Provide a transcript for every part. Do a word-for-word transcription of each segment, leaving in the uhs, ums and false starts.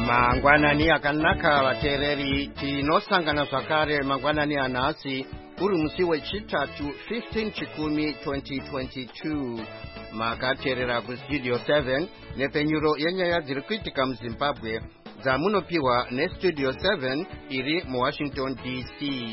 Mangwanani akanaka vateereri tinosangana zvakare mangwanani anhasi uri musi wechitatu fifteen chikumi twenty twenty-two makateerera kustudio seven nepenyuro yenyaya dziri kuitika muzimbabwe dzamunopiwa nestudio seven iri muwashington D C.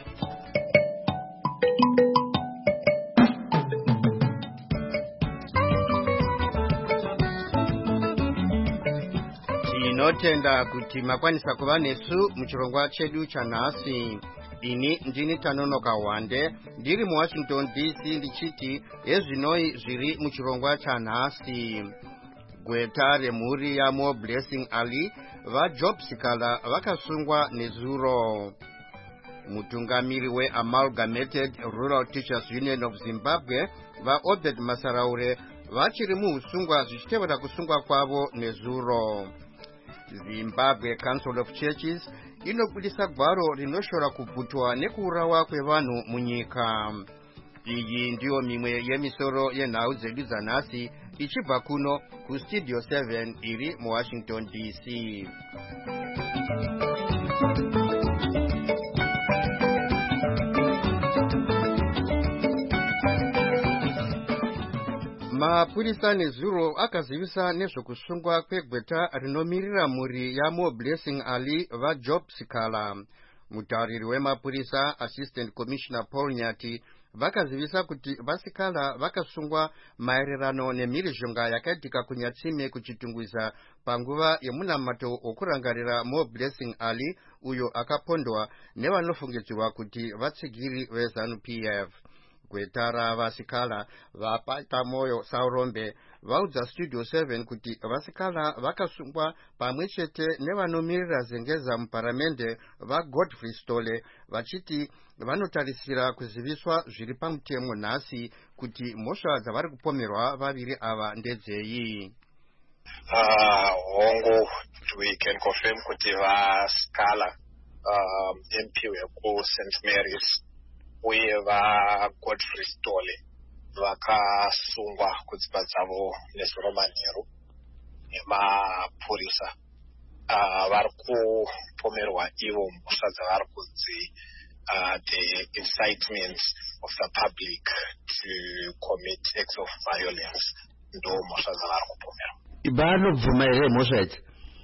Tinotenda kuti makwanisa kuva nesu muchirongwa chedu chanhasi. Ini ndini Tanonoka Wande ndiri muwashington D C ndichiti ezvinoi zviri muchirongwa chanhasi. Gweta remhuri yamo Blessing Ali vajob sikala vakasungwa nezuro. Mutungamiri weAmalgamated Rural Teachers Union of Zimbabwe vaObed Masaraure vachiri muusungwa zvichitevera kusungwa kwavo nezuro. Zimbabwe Council of Churches inobudisa gwaro rinoshora kubvutwa nekuurawa kwevanhu munyika. Iyi ndiyo mimwe yemisoro yenhau dzedu dzanhasi ichibva kuno kustudio seven iri muwashington D C. Mapurisa nezuro akazivisa nezvokusungwa kwegweta rinomirira mhuri yamo Blessing Ali vajob sikala. Mutauriri wemapurisa Assistant Commissioner Paul Nyati vakazivisa kuti vasikala vakasungwa maererano nemhirizhonga yakaitika kunyatsime kuchitungwiza panguva yemunamato wokurangarira mo Blessing Ali uyo akapondwa nevanofungidzirwa kuti vatsigiri veZanu P F. Gweta ravasikala vapaita moyo Saurombe vaudza studio seven kuti vasikala vakasungwa pamwe chete nevanomirira zengeza muparamende vaGodfrey Stole vachiti vanotarisira kuziviswa zviri pamutemo nhasi kuti mhosva dzavari kupomerwa vaviri ava ndedzeyi. Uh, hongo we can confirm kuti vasikala uh, M P weku Saint Mary's uye vaGodfrey Stole vakasungwa kudzimba dzavo nezuro manheru nemapurisa. Uh, vari kupomerwa ivo mhosva dzavari kunzi uh, the incitement of the public to commit acts of violence ndo mhosva dzavari kupomerwa. Vanobvuma here mhosva idzi?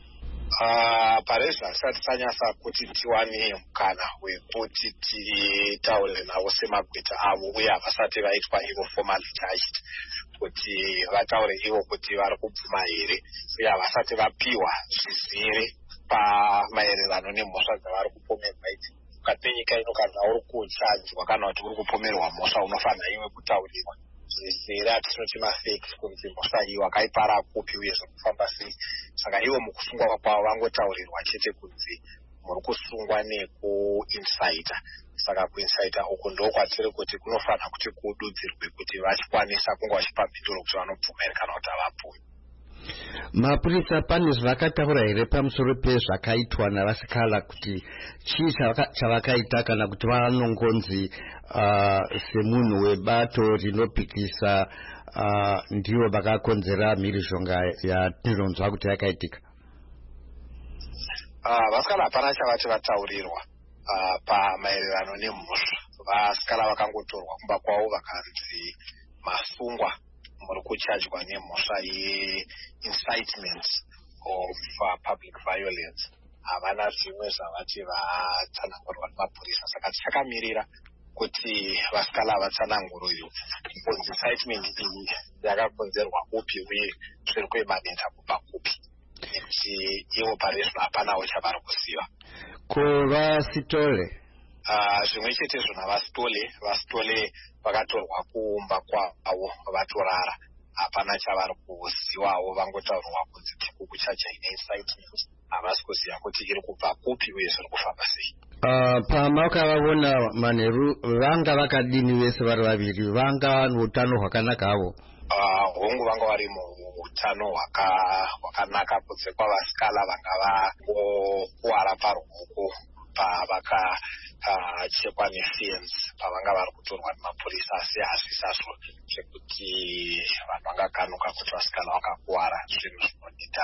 Uh, pareza hasati tanyasa kuti tiwane mukana wekuti titaure navo semagweta avo uye havasati vaitwa ivo formally charged kuti vataure ivo kuti vari kubvuma here uye havasati vapiwa zvizere pamaererano nemhosva dzavari kupomerwa idzi. Mukati menyika ino kana uri kuchajwa kana kuti uri kupomerwa mhosva unofanira iwe kutaurirwa zvizere hatinoti mafake kunzi mhosva iyi wakaipara kupi uye zvokufamba sei. Saka ivo mukusungwa kwavo vangotaurirwa chete kunzi muri kusungwa nekuinsaita. Saka kuinsaita uku ndokwatiri kuti kunofanira kuti kududzirwe kuti vachikwanisa kunge vachipa mhinduro kuti vanobvuma here kana kuti havabvumi. Mapurisa pane zvakataura here pamusoro pezvakaitwa navasikala kuti chii chavakaita kana kuti vanongonzi uh, semunhu webato rinopikisa uh, ndivo vakakonzera mhirizhonga yatinonzwa kuti yakaitika? Uh, vasikala hapana chavati vataurirwa uh, pamaererano nemhosva. Vasikala vakangotorwa kumba kwavo vakanzi masungwa muri kuchajwa nemhosva ye-incitement of uh, public violence. Havana zvimwe zvavati vatsanangurwa nemapurisa. Saka tichakamirira kuti vasikala vatsananguruyo kunzi incitement iyi yakakonzerwa upi uye zviri kuemaneta kubva kupi. Nekuti ivo parezvo hapanawo chavari kuziva. Ko vaStole? Uh, zvimwe chetezvo navasitole vasitole vakatorwa kuumba kwavo vatorara. Hapana chavari kuzivawo, vangotaurwa kunzi chikuku chacha ine incitement. Havasi kuziva kuti iri kubva kupi uye zviri kufamba sei. Uh, pamakavaona manheru vanga vakadini vese vari vaviri? Vanga neutano hwakanaka havo? Uh, hongu vanga vari muutano hwakanaka kunze kwavasikala vanga vangokuwara paruoko pavaka uh, chekwa nefence pavanga vari kutorwa nemapurisa. Asi hazvisazvo zvekuti vanhu vangakanuka kuti vasikala vakakuwara zvinhu zvinodita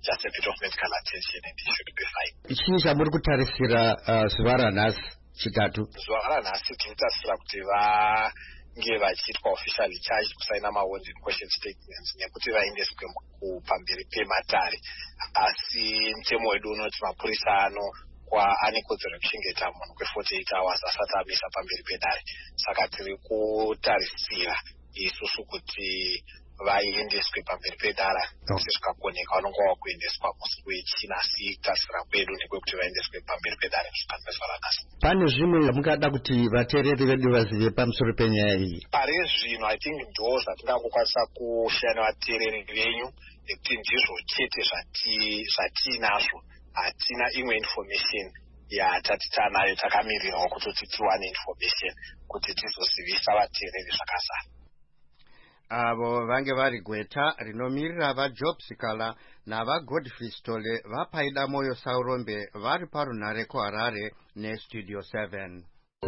just a bit of medical attention and he should be fine. Chini chamuri kutarisira zuva ranhasi chitatu? Zuva ranhasi tinotarisira kuti vange vachiitwa officially charged kusaina mawanted question statements nekuti vaendeswe pamberi pematare, asi mutemo wedu unoti mapurisa ano kwa ane kodzero yekuchengeta munhu kwe forty-eight hours asati amisa pamberi pedare. Saka tiri kutarisira isusu kuti vaendeswe pamberi pedara sezvikakoneka vanonga vakuendeswa musi wechina, asi tarisira kwedu nekwekuti vaendeswe pamberi pedare kusvika nezuva ranhasi. Pane zvimwe zvamungada kuti vateereri vedu vazive pamusoro penyaya iyi? Pari zvino I think ndo zvatingangokwanisa kushaya nevateereri venyu nekuti ndizvo chete zvatiinazvo. Hatina imwe information yatati tanayo, takamirirawo kutoti tiwane information kuti tizozivisa vateereri zvakazara. Avo vange vari Gweta rinomirira vaJob Sikala navaGodfrey Stole vapaida moyo Saurombe vari parunhare kuHarare neStudio seven.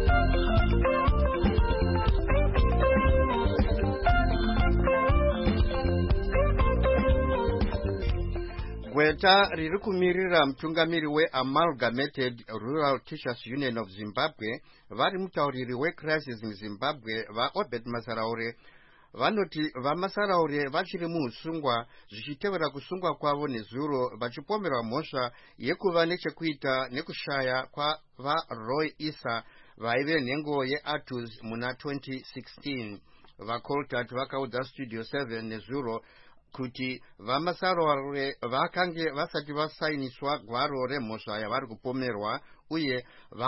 Gweta riri kumirira mutungamiri weAmalgamated Rural Teachers Union of Zimbabwe vari mutauriri weCrisis in Zimbabwe vaObed Masaraure vanoti vaMasaraure vachiri muusungwa zvichitevera kusungwa kwavo nezuro vachipomerwa mhosva yekuva nechekuita nekushaya kwavaRoy Issa vaive nhengo yeAtus muna twenty sixteen. VaColtat vakaudza Studio seven nezuro kuti vaMasaraure vakange vasati vasainiswa gwaro remhosva yavari kupomerwa uye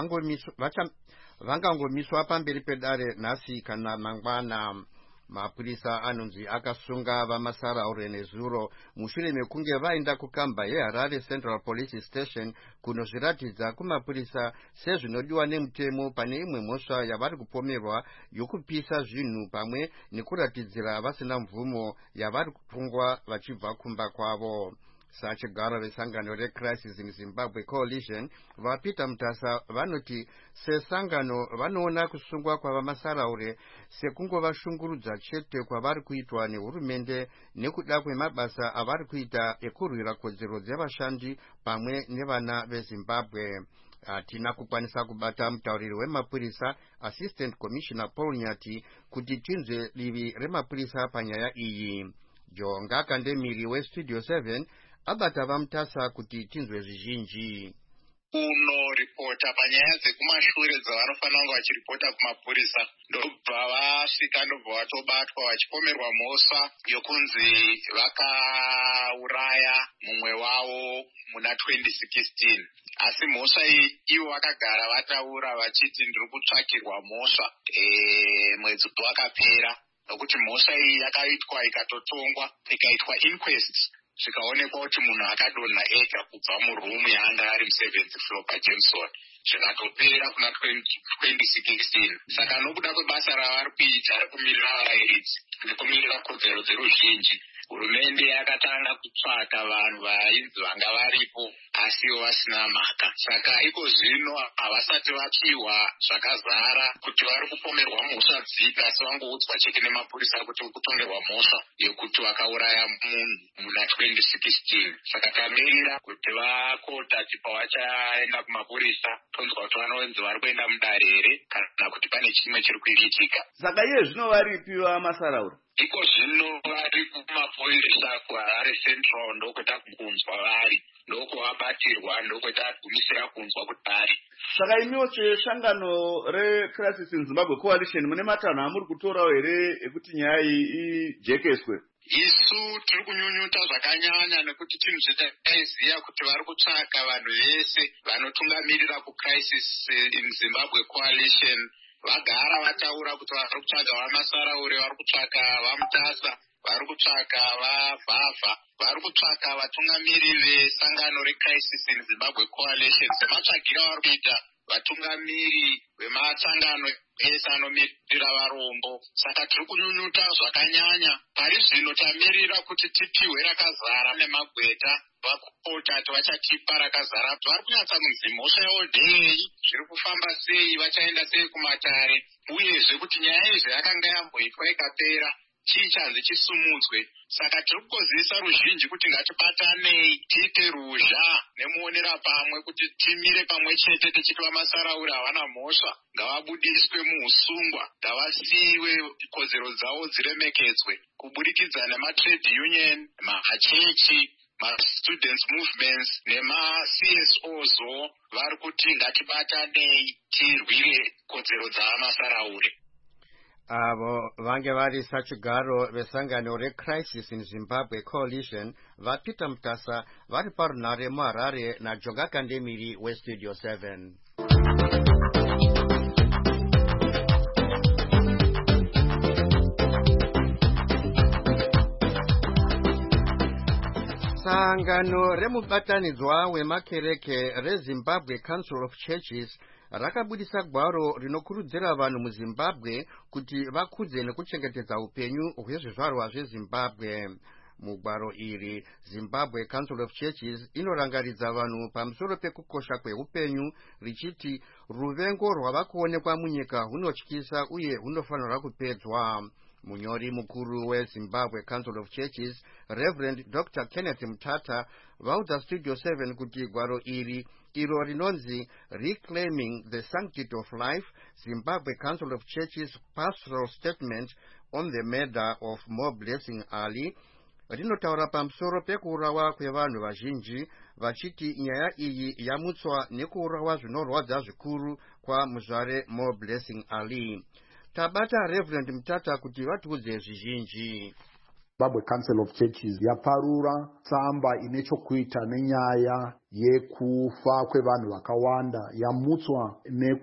vangangomiswa pamberi pedare nhasi kana mangwana. Mapurisa anonzi akasunga vaMasaraure nezuro mushure mekunge vaenda kukamba yeHarare Central Police Station kunozviratidza kumapurisa sezvinodiwa nemutemo pane imwe mhosva yavari kupomerwa yokupisa zvinhu pamwe nekuratidzira vasina mvumo yavari kutungwa vachibva kumba kwavo. Sachigaro vesangano reCrisis in Zimbabwe Coalition vaPeter Mutasa vanoti sesangano vanoona kusungwa kwavaMasaraure sekungovashungurudza chete kwavari kuitwa nehurumende nekuda kwemabasa avari kuita ekurwira kodzero dzevashandi pamwe nevana veZimbabwe. Hatina kukwanisa kubata mutauriri wemapurisa Assistant Commissioner Paul Nyati kuti tinzwe divi remapurisa panyaya iyi. Jonga Kandemiri weStudio seven abata vaMutasa kuti tinzwe zvizhinji. Unoripota panyaya dzekumashure dzavanofanira kunge vachiripota kumapurisa ndobva vasvika ndobva vatobatwa vachipomerwa mhosva yokunzi vakauraya mumwe wavo muna twenty sixteen. Asi mhosva iyi ivo vakagara vataura vachiti ndiri kutsvakirwa mhosva e, mwedzi wakapera, nokuti mhosva iyi yakaitwa ikatotongwa ikaitwa inquest zvikaonekwa kuti munhu akadonha ega kubva murumu yaanga ari museventh floor paJameson zvikatopera kuna twenty sixteen. Saka nokuda kwebasa ravari kuita rekumirira varairidzi nekumirira kodzero dzeruzhinji, hurumende yakatanga kutsvaka vanhu vainzi vanga varipo asiwo vasina mhaka. Saka iko zvino havasati vapiwa zvakazara kuti vari kupomerwa mhosva dziki, asi vangoudzwa chete nemapurisa kuti kutongerwa mhosva yekuti vakauraya munhu muna twenty sixteen. Saka tamirira kuti vakotati pavachaenda kumapurisa tonzwa kuti vanonzi vari kuenda mudare here kana kuti pane chimwe chiri kuitika. Saka iye zvino varipi vaMasaraure? Iko zvino vari kumapurisa kuHarare Central ndokweta kunzwa vari, ndokwavabatirwa, ndokweta gumisira kunzwa kuti vari. Saka imiwo cheshangano reCrisis in Zimbabwe Coalition mune matanho amuri kutorawo here ekuti nyaya iyi ijekeswe? Isu tiri kunyunyuta zvakanyanya nekuti chinhu chetaiziva kuti vari kutsvaka vanhu vese vanotungamirira kuCrisis in Zimbabwe Coalition vagara vataura kuti vari kutsvaga vaMasaraure, vari kutsvaga vaMutasa, vari kutsvaga vaVhavha, vari kutsvaga vatungamiri vesangano reCrisis in Zimbabwe Coalition sematsvagira vari kuita vatungamiri vemasangano ese anomirira varombo. Saka tiri kunyunyuta zvakanyanya. Pari zvino tamirira kuti tipiwe rakazara nemagweta vakopota vachatipa rakazara. Vari kunyatsa kunzi mhosva yavo ndeyei, zviri kufamba sei, vachaenda sei kumatare, uyezve kuti nyaya izvi yakanga yamboitwa ikapera chichanzi chisumudzwe. Saka tiri kukozivisa ruzhinji kuti ngatibatanei tiite ruzha nemuonera pamwe kuti timire pamwe chete tichiti vamasaraura havana mhosva ngavabudiswe muusungwa, ngavasiyiwe kodzero dzavo dziremekedzwe kuburikidza nematrade union, machechi, ma-students movements nema-C S Os vari kuti ngatibatanei tirwire kodzero dzavamasaraure. avo vange vari sachigaro vesangano reCrisis in Zimbabwe Coalition vaPeter Mutasa vari parunhare muHarare naJoga Kandemiri weStudio seven. Sangano remubatanidzwa wemakereke reZimbabwe Council of Churches rakabudisa gwaro rinokurudzira vanhu muZimbabwe kuti vakudze nekuchengetedza upenyu hwezvizvarwa zveZimbabwe. Mugwaro iri Zimbabwe Council of Churches inorangaridza vanhu pamusoro pekukosha kweupenyu richiti ruvengo rwava kuonekwa munyika hunotyisa uye hunofanirwa kupedzwa. Munyori mukuru weZimbabwe Council of Churches Reverend Doctor Kenneth Mutata vaudza Studio seven kuti gwaro iri iro rinonzi Reclaiming the Sanctity of Life, Zimbabwe Council of Churches Pastoral Statement on the Murder of Mo Blessing Ali rinotaura pamusoro pekuurawa kwevanhu vazhinji vachiti nyaya iyi yamutswa nekuurawa zvinorwadza zvikuru kwa muzvare Mo Blessing Ali. Tabata Reverend Mutata kuti vatiudze zvizhinji. Zimbabwe Council of Churches yaparura tsamba ine chokuita nenyaya yekufa kwevanhu vakawanda yamutswa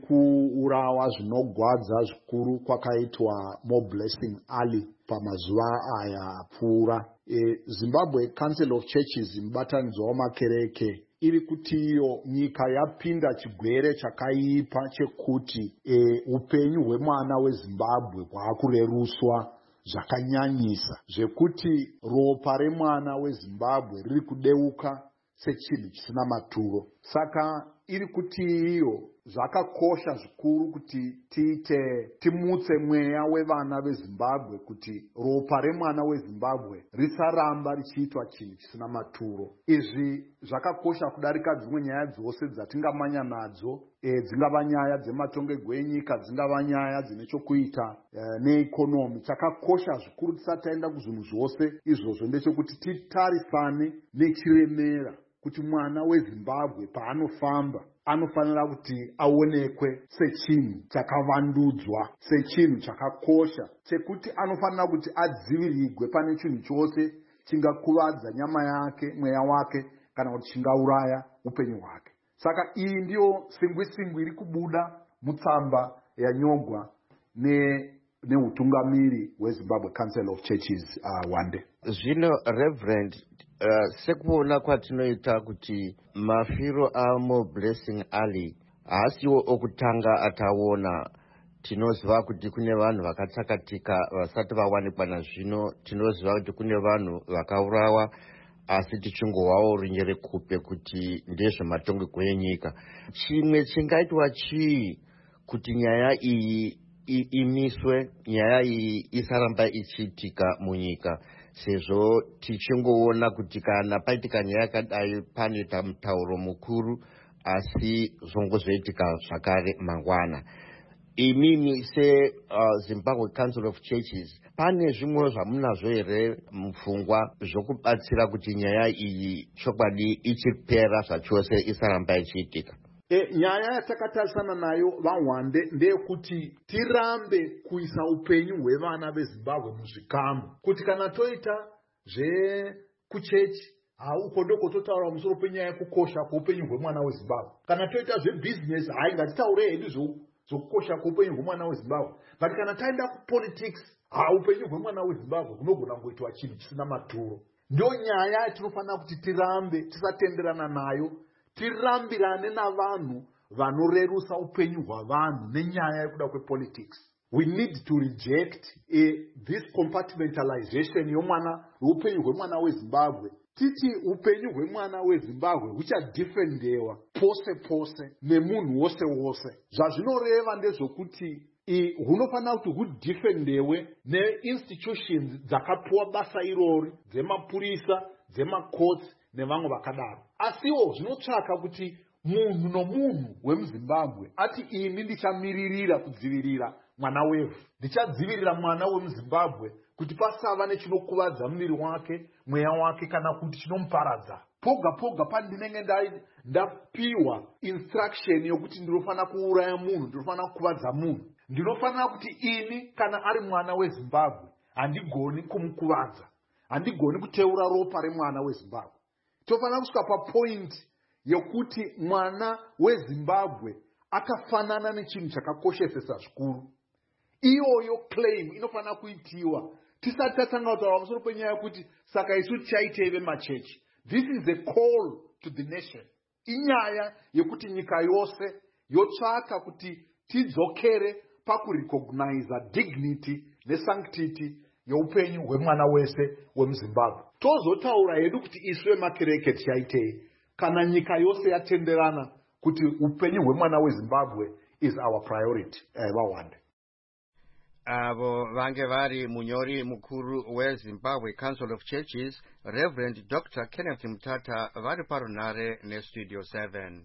nekuurawa zvinogwadza zvikuru kwakaitwa Mo Blessing Ali pamazuva aya apfuura. E, Zimbabwe Council of Churches mubatanidzwa wamakereke iri kuti iyo nyika yapinda chigwere chakaipa chekuti e, upenyu hwemwana weZimbabwe hwakureruswa zvakanyanyisa zvekuti ropa remwana weZimbabwe riri kudeuka sechinhu chisina maturo. Saka iri kuti iyo zvakakosha zvikuru kuti tiite timutse mweya wevana veZimbabwe kuti ropa remwana weZimbabwe risaramba richiitwa chinhu chisina maturo. Izvi zvakakosha kudarika dzimwe nyaya dzose dzatingamanya nadzo, e, dzingava nyaya dzematongerwo enyika, dzingava nyaya dzine chokuita e, neikonomi. Chakakosha zvikuru tisati taenda kuzvinhu zvose izvozvo ndechekuti titarisane nechiremera kuti mwana weZimbabwe paanofamba anofanira kuti aonekwe sechinhu chakavandudzwa, sechinhu chakakosha, chekuti anofanira kuti adzivirirwe pane chinhu chose chingakuvadza nyama yake, mweya wake, kana kuti chingauraya upenyu hwake. Saka iyi ndiyo singwi-singwi iri kubuda mutsamba yanyogwa ne neutungamiri weZimbabwe Council of Churches uh, wande. Zvino Reverend, uh, sekuona kwatinoita kuti mafiro aMo Blessing Ali haasiwo okutanga ataona. Tinoziva kuti kune vanhu vakatsakatika vasati vawanikwa nazvino. Tinoziva kuti kune vanhu vakaurawa asi tichingowawo rinjere kupe kuti ndezvematongerwo enyika. Chimwe chingaitwa chii kuti nyaya iyi imiswe, nyaya iyi isaramba ichiitika munyika, sezvo tichingoona kuti kana paitika nyaya yakadai panoita mutauro mukuru asi zvongozoitika zvakare mangwana. Imimi se uh, Zimbabwe Council of Churches pane zvimwe zvamunazvo here mupfungwa zvokubatsira kuti nyaya iyi chokwadi ichipera zvachose isaramba ichiitika? E, nyaya yatakatarisana nayo vahwande ndeyekuti tirambe kuisa upenyu hwevana veZimbabwe muzvikamu, kuti kana toita zvekuchechi uko ndoko totaura musoro penyaya yekukosha kweupenyu hwemwana weZimbabwe. Kana toita zvebhizinesi hai ngatitaure hedu zvokukosha kweupenyu hwemwana weZimbabwe. But kana taenda kupolitics ha upenyu hwemwana weZimbabwe hunogona kuitwa chinhu chisina maturo. Ndio nyaya yatinofanira kuti tirambe tisatenderana nayo, tirambirane navanhu vanorerusa upenyu hwavanhu nenyaya yekuda kwepolitics. We need to reject a, this compartmentalization yomwana upenyu hwemwana weZimbabwe. Titi upenyu hwemwana weZimbabwe huchadefendewa pose pose nemunhu wose wose. Zvazvinoreva ndezvokuti hunofanira kuti hudefendewe neinstitutions dzakapiwa basa irori dzemapurisa, dzemacourts nevamwe vakadaro. Asiwo zvinotsvaka kuti munhu nomunhu wemuzimbabwe ati ini ndichamiririra kudzivirira mwana wevhu, ndichadzivirira mwana wemuzimbabwe kuti pasava nechinokuwadza muviri wake, mweya wake kana kuti chinomuparadza. Poga poga pandinenge ndapiwa instruction yokuti ndinofanira kuuraya munhu, ndinofanira kukuvadza munhu, ndinofanira kuti ini kana ari mwana weZimbabwe handigoni kumukuvadza, handigoni kuteura ropa remwana weZimbabwe. Tofanira kusvika papoint yokuti mwana weZimbabwe akafanana nechinhu chakakoshesesa zvikuru. Iyoyo claim inofanira kuitiwa tisati tatanga kutaura pamusoro penyaya yokuti saka isu tichaitei vemachechi. This is a call to the nation. Inyaya yekuti nyika yose yotsvaka kuti tidzokere pakurecognize dignity nesanctity youpenyu hwemwana wese wemuZimbabwe. Tozotaura hedu kuti isu vemakereke tichaitei kana nyika yose yatenderana kuti upenyu hwemwana weZimbabwe is our priority. Eh, vawande. Avo vange vari munyori mukuru weZimbabwe Council of Churches, Reverend Doctor Kenneth Mutata, vari parunare neStudio seven.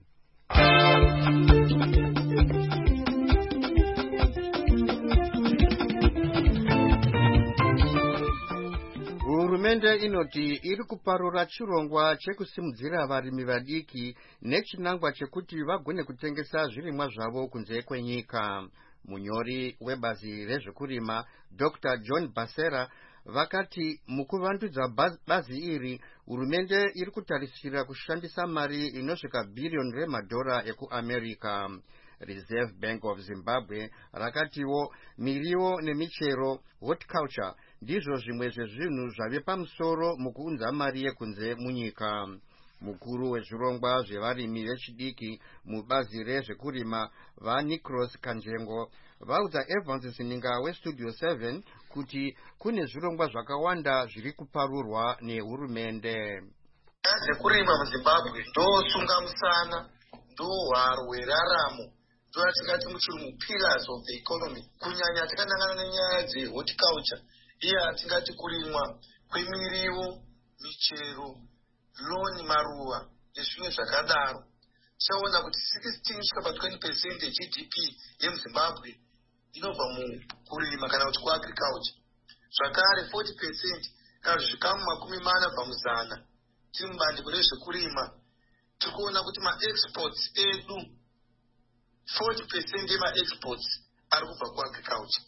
Hurumende inoti iri kuparura chirongwa chekusimudzira varimi vadiki nechinangwa chekuti vagone kutengesa zvirimwa zvavo kunze kwenyika. Munyori webazi rezvekurima Doctor John Basera vakati mukuvandudza bazi iri hurumende iri kutarisira kushandisa mari inosvika billion remadhora ekuAmerica. Reserve Bank of Zimbabwe rakatiwo miriwo nemichero, horticulture, ndizvo zvimwe zvezvinhu zvave pamusoro mukuunza mari yekunze munyika. Mukuru wezvirongwa zvevarimi vechidiki mubazi rezvekurima vaNicros Kanjengo vaudza Evans Sininga weStudio seven kuti kune zvirongwa zvakawanda zviri kuparurwa nehurumende. Zvekurima muZimbabwe ndosunga musana, ndohwaro hweraramo, ndoyatingati muchirungu pillars of the economy. Kunyanya takanangana nenyaya dzehorticulture, iya atingati kurimwa kwemiriwo, michero, loni, maruva nezvimwe zvakadaro. Chaona kuti sixteen kusvika pa-twenty percent ye G D P yemuZimbabwe inobva mukurima kana kuti kuagriculture. Zvakare forty percent kana zvikamu makumi mana pamuzana tiri mubandiko rezvekurima. Tiri kuona kuti ma-exports edu forty percent yema-exports ari kubva kuagriculture.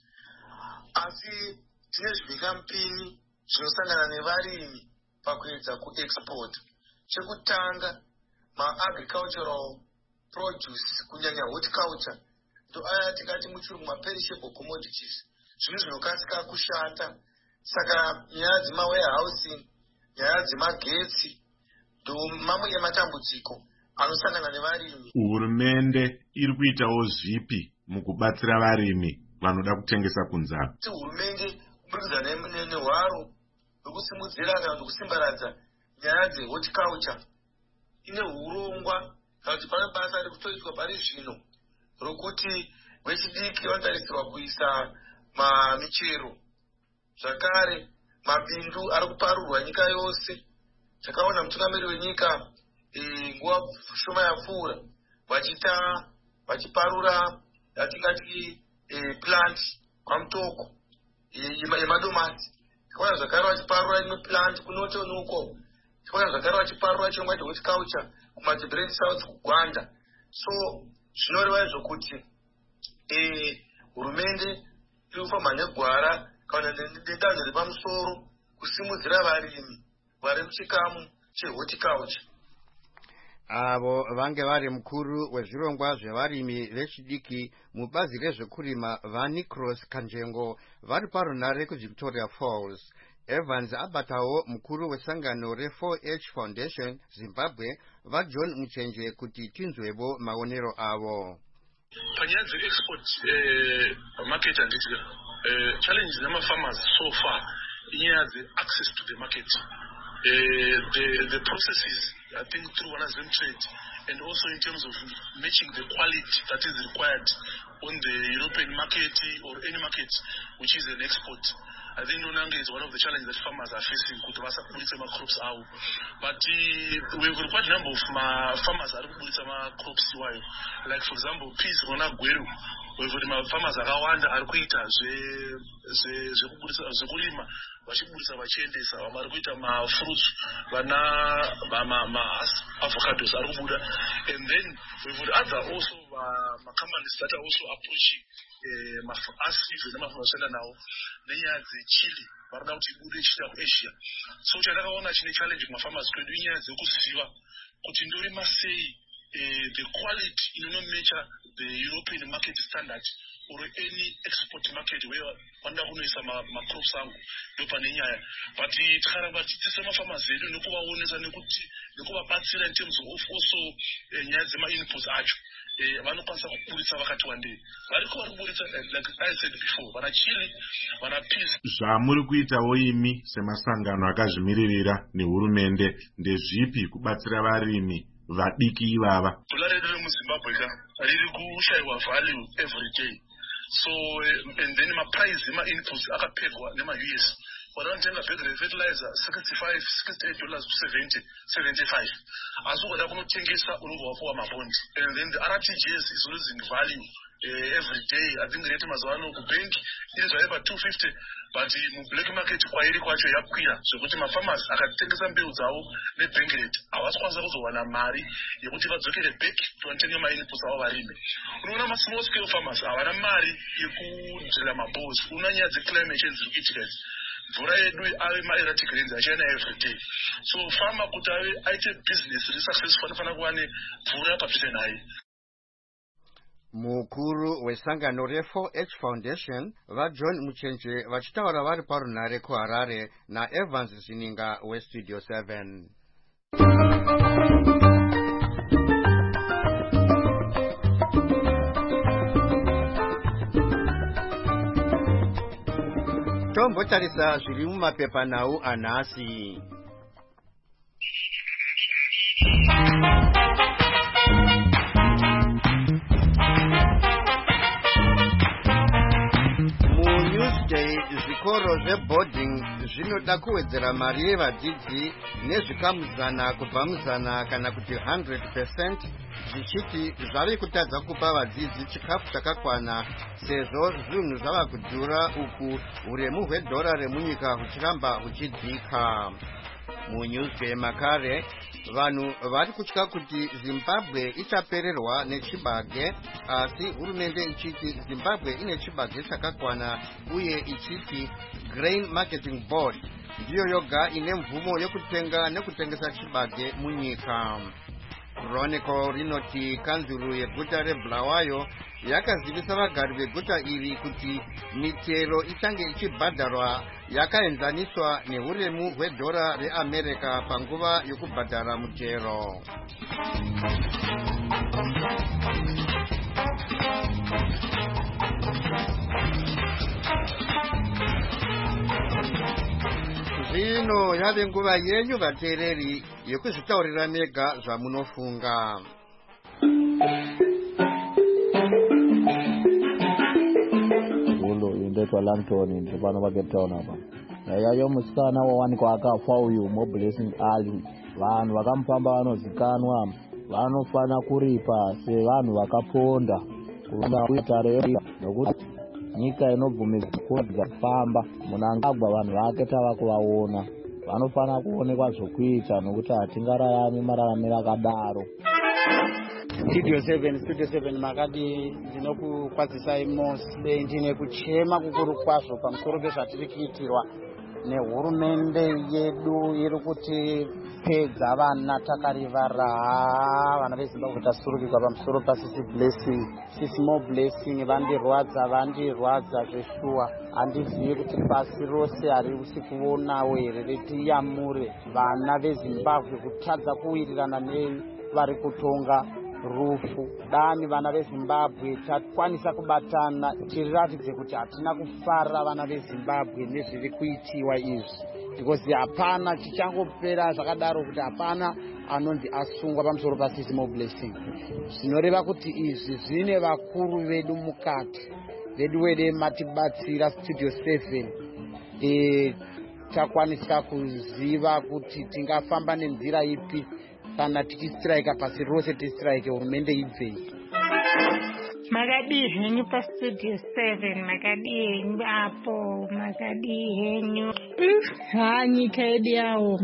Asi tine zvibingamupini zvinosangana nevarimi pakuedza kuexport. Chekutanga, ma-agricultural produce kunyanya horticulture ndo aya tingati muchirungu ma-perishable commodities, zvinhu zvinokasika kushata. Saka nyaya dzema-warehousing, nyaya dzemagetsi ndo mamwe ematambudziko anosangana nevarimi. Hurumende iri kuitawo zvipi mukubatsira varimi vanoda kutengesa kunze? Hurumende kuburikidza nehwaro hwekusimudzira kana kuti kusimbaradza nyaya dzehorticulture ine urongwa kana kuti pane basa riri kutoitwa pari zvino rokuti vechidiki vanotarisirwa kuisa michero. Zvakare mabindu ari kuparurwa nyika yose. Takaona mutungamiri wenyika nguva shoma yapfuura vachita vachiparura yatingati plant kwamutoko yemadomasi. Takaona zvakare vachiparura imwe plant kunotonuko. Takaona zvakare vachiparura chirongwa chehorticulture kumadzibrand south kuGwanda. So zvinoreva izvo kuti hurumende iri kufamba negwara kana nedanho repamusoro kusimudzira varimi vari muchikamu chehorticulture. Avo vange vari mukuru wezvirongwa zvevarimi vechidiki mubazi rezvekurima vaNicros Kanjengo vari parunare kuVictoria Falls. Evans abatawo mukuru wesangano re-four H Foundation Zimbabwe vaJohn Muchenje kuti tinzwevo maonero avo. Panyaya dze-export market handiti challenges nama-farmers so far inyaya dze-access to the market. uh, the, the processes, I think, through one Zim trade, and also in terms of matching the quality that is required on the European market or any market which is an export. I think Nonanga is one of the challenges that farmers are facing with the crops out. But uh, we've got quite a number of my farmers are crops. Like, for example, peas, Ronagweru. We've got farmers are Rwanda, Arquita, Zekulima, Washibulisa, Wachendesa, Marquita, ma fruits, Vana, ma avocados, Arubuda. And then we've got other also my companies that are also approaching us, even now, the Chile, but now to good Asia. So, China challenge my farmers could be as the Kusiva, Kutindori must say the quality in no nature, the European market standard, or any export market where under some crops are Lopania. But the Karabat, some farmers, they don't know owners and in terms of also Yazima inputs. One person who put it one day. Like I said before, but actually, when a piece. Zvamuri kuitawo imi semasangano akazvimiririra nehurumende ndezvipi kubatsira varimi vadiki ivava? Tularedere muZimbabwe ka riri kushaiwa value every day. So and then my price my inputs akapedwa nema U S. Warantenga fertilizer sixty-five, sixty-eight dollars to seventy, seventy-five. Azukoda kunotengesa unovo wapo mabond. And then the R T G S is losing value uh, every day. I think rate mazwano ku bank is over two fifty, but in black market kwairi kwacho yakwira. So kuti ma farmers akatengesa mbeu dzawo ne bank rate awasikwanza kuzowana mari yekuti vadzokere back to antenga ma inputs awo varime. Unoona ma small scale farmers awana mari yekudrilla mabores. Unanya the climate change zikuitika. Mvura yedu ave ma-erratic rains achena every day. So farmer kuti ave aite business resuccessful fanifana kuwane mvura padhuze naye. Mukuru wesangano re-four H Foundation vaJohn Muchenje vachitaura vari parunhare kuHarare naEvans Zininga weStudio seven. Tombotarisa zviri mumapepanhau anhasi. MuNewsday zvikoro zveboarding zvinoda kuwedzera mari yevadzidzi nezvikamuzana kubva muzana kana kuti one hundred percent zvichiti zvari kutadza kupa vadzidzi chikafu chakakwana sezvo zvinhu zvava kudhura uku uremu hwedhora remunyika huchiramba huchidzika. MuNewsday makare vanhu vari kutya kuti Zimbabwe ichapererwa nechibage, asi hurumende ichiti Zimbabwe ine chibage chakakwana uye ichiti Grain Marketing Board ndiyo yoga ine mvumo yokutenga nekutengesa chibage munyika. Chronicle rinoti kanzuru yeguta reBulawayo yakazivisa vagari veguta iri kuti mitero ichange ichibhadharwa yakaenzaniswa nehuremu hwedhora reAmerica panguva yokubhadhara mutero. Zvino yave nguva yenyu vateereri yekuzvitaurira mega zvamunofunga. Ulo indetwa Lantoni ndipano paCape Town apa. Yayo musikana wawanikwa akafa uyu moBlessing Ali. Vanhu vakamupamba vanozikanwa vanofana kuripa sevanhu vakaponda kutarera nokuti nyika inobvumiza kufamba munangagwa vanhu vake tava kuvaona vanofana kuonekwa zvokuita nokuti hatingararami mararamiro akadaro. Studio seven, Studio seven makadi ndinokukwazisai mose ndine kuchema kukuru kwazvo pamusoro pezvatiri kuitirwa nehurumende yedu iri kuti pedza vana takarivara vana veZimbabwe tasurukirwa pamusoro paSisi Blessing. Sisi moBlessing vandirwadza vandirwadza zveshuwa. Handizivi kuti pasi rose harisi kuonawo here retiyamure vana veZimbabwe kutadza kuwirirana nevari kutonga rufu. Dani vana veZimbabwe takwanisa kubatana tiriratidze kuti hatina kufara vana veZimbabwe nezviri kuitiwa izvi. because hapana chichangopera zvakadaro kuti hapana anonzi asungwa pamusoro pasisi moblessing. Zvinoreva kuti izvi zvine vakuru vedu mukati vedu wede matibatsira studio seven e takwanisa kuziva kuti tingafamba nenzira ipi kana tichistrike pasi rose tistrike hurumende ibvei. Makadii henyu pastudio seven, makadii henyu apo, makadii henyu. Ha, nyika yedu yawo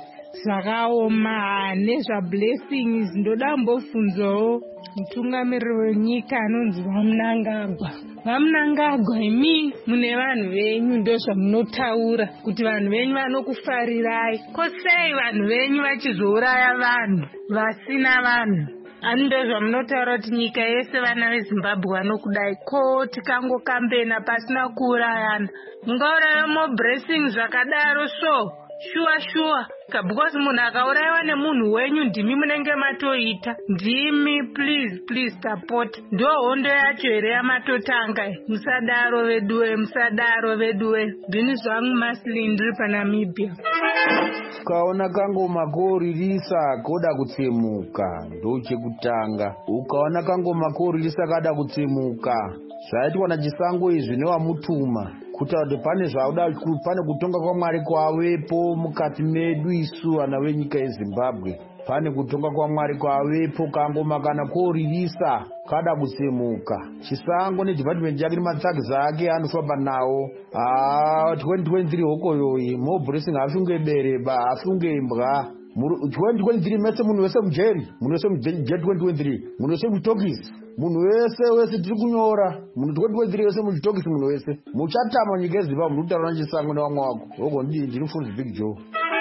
zvakaoma nezvablessings. Ndoda mbofunzawo mutungamiriri wenyika anonzi Vamunangagwa. Vamunangagwa, imi mune vanhu venyu ndozvamunotaura kuti vanhu venyu vanokufarirai. Ko sei vanhu venyu vachizouraya vanhu vasina vanhu? Ani ndozvamunotaura kuti nyika yese vana veZimbabwe vanokudai. Ko tikangokambena pasina kuurayana mungauraya moblessing zvakadaro so shuwa shuwa because munhu akaurayiwa nemunhu wenyu ndimi munenge matoita. Ndimi, please please support. Ndo hondo yacho here yamatotanga. Musadaro veduwe, musadaro veduwe. Ndini zvangu Maslin ndiri paNamibia. Ukaona kangoma koririsa koda kutsemuka ndo chekutanga. Ukaona kangoma koririsa kada kutsemuka zvaitwa nachisango izvi newamutuma kuti pane zvauda pane kutonga kwaMwari kwavepo mukati medu isu vana venyika yeZimbabwe. Pane kutonga kwaMwari kwavepo kangoma kana koririsa kada kutsemuka. Chisango nedepartment yake nematsagisi ake anofamba nawo. Ah, twenty twenty-three hokoyoyi moblessing afunge bereba afunge imbwa. twenty twenty-three mese munhu wese mujeri, munhu wese mujeri twenty twenty-three, munhu wese mutokisi, munhu wese wese tiri kunyora, munhu twenty twenty-three wese mutokisi, munhu wese muchatama nyika yeZimbabwe mutaura nechisango nevamwe wako. Hoko ndii ndiri Funzi Big Joe.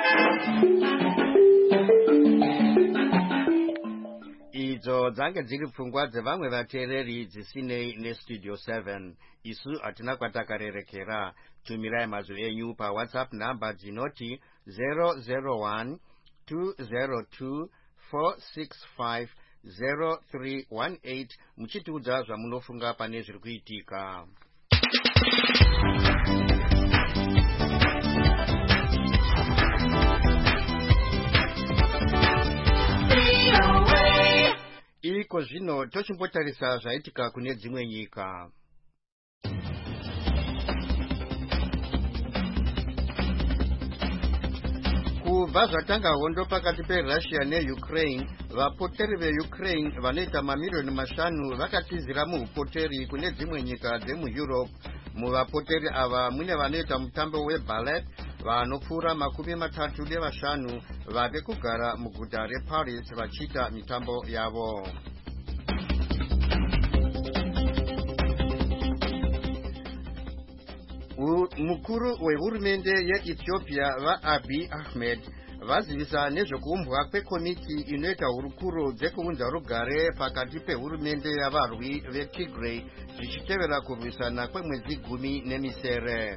Idzo dzange dziri pfungwa dzevamwe vateereri dzisinei nestudio seven. Isu hatina kwatakarerekera. Tumirai mazwi enyu paWhatsApp namba dzinoti zero zero one two zero two four six five zero three one eight muchitiudza zvamunofunga pane zviri kuitika. Iko zvino tochimbotarisa zvaitika kune dzimwe nyika. Kubva zvatanga hondo pakati peRussia neUkraine, vapoteri veUkraine vanoita mamiliyoni mashanu vakatizira muupoteri kune dzimwe nyika dzemuEurope. Muvapoteri ava mune vanoita mutambo weballet vanopfuura makumi matatu nevashanu vave kugara muguta reParis vachiita mitambo yavo. Mukuru wehurumende yeEthiopia vaAbiy Ahmed vazivisa nezvekuumbwa kwekomiti inoita hurukuro dzekuunza rugare pakati pehurumende yavarwi veTigray zvichitevera kurwisana kwemwedzi gumi nemisere.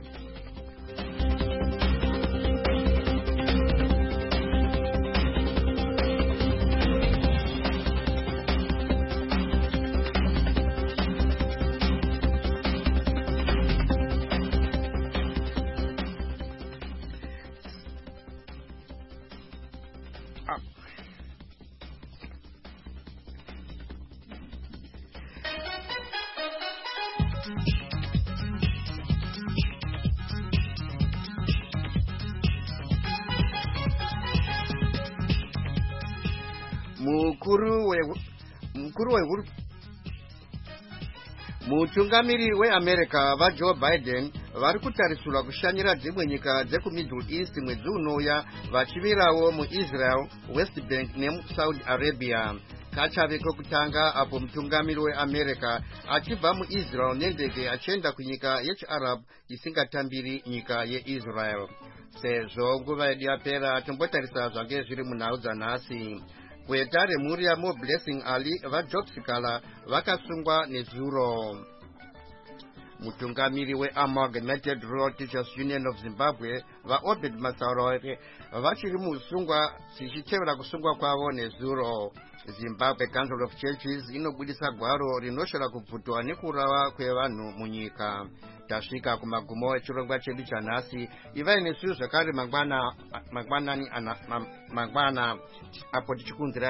Mukuru we mukuru we mutungamiri weAmerica vaJoe Biden vari kutarisirwa kushanyira dzimwe nyika dzekuMiddle East mwedzi unouya vachivirawo muIsrael, West Bank nemuSaudi Arabia. Kachave kokutanga apo mutungamiri weAmerica achibva muIsrael nendege achienda kunyika yechiArab isingatambiri nyika yeIsrael. Sezvo nguva yedu yapera tombotarisa zvange zviri munhau dzanhasi. Gweta remhuri yaMoblessing Ali vaJob Sikala vakasungwa nezuro. mutungamiri weAmalgamated Rural Teachers Union of Zimbabwe vaObed Masaurore vachiri musungwa zichitevera kusungwa kwavo nezuro. Zimbabwe Council of Churches inobudisa gwaro rinoshora kubvutwa nekurava kwevanhu munyika. Tasvika kumagumo echirongwa chedu chanhasi. Ivai nesu zvakare mangwana mangwanani ana mangwana apo tichikunzira